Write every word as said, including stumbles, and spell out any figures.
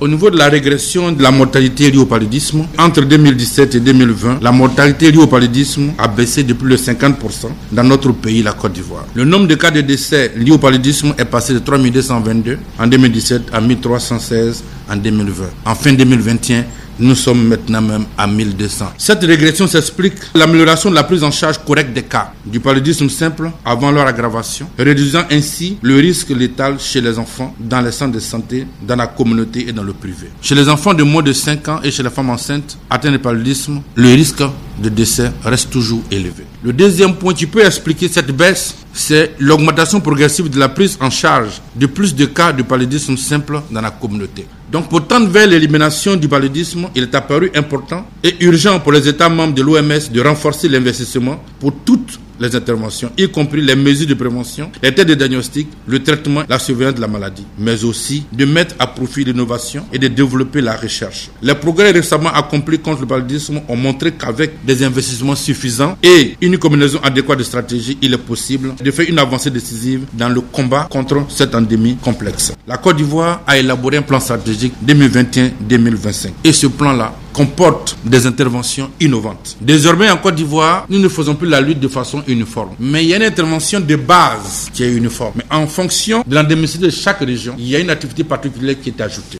Au niveau de la régression de la mortalité liée au paludisme, entre deux mille dix-sept et deux mille vingt, la mortalité liée au paludisme a baissé de plus de cinquante pour cent dans notre pays, la Côte d'Ivoire. Le nombre de cas de décès liés au paludisme est passé de trois mille deux cent vingt-deux en deux mille dix-sept à mille trois cent seize en deux mille vingt. En fin deux mille vingt et un, nous sommes maintenant même à mille deux cents. Cette régression s'explique par l'amélioration de la prise en charge correcte des cas du paludisme simple avant leur aggravation, réduisant ainsi le risque létal chez les enfants dans les centres de santé, dans la communauté et dans le privé. Chez les enfants de moins de cinq ans et chez les femmes enceintes atteintes de paludisme, le risque de décès reste toujours élevé. Le deuxième point qui peut expliquer cette baisse, c'est l'augmentation progressive de la prise en charge de plus de cas de paludisme simple dans la communauté. Donc, pour tendre vers l'élimination du paludisme, il est apparu important et urgent pour les États membres de l'O M S de renforcer l'investissement pour toutes les interventions, y compris les mesures de prévention, les tests de diagnostic, le traitement, la surveillance de la maladie, mais aussi de mettre à profit l'innovation et de développer la recherche. Les progrès récemment accomplis contre le paludisme ont montré qu'avec des investissements suffisants et une combinaison adéquate de stratégies, il est possible de faire une avancée décisive dans le combat contre cette endémie complexe. La Côte d'Ivoire a élaboré un plan stratégique deux mille vingt et un deux mille vingt-cinq et ce plan-là comporte des interventions innovantes. Désormais, en Côte d'Ivoire, nous ne faisons plus la lutte de façon uniforme. Mais il y a une intervention de base qui est uniforme. Mais en fonction de l'endémicité de chaque région, il y a une activité particulière qui est ajoutée.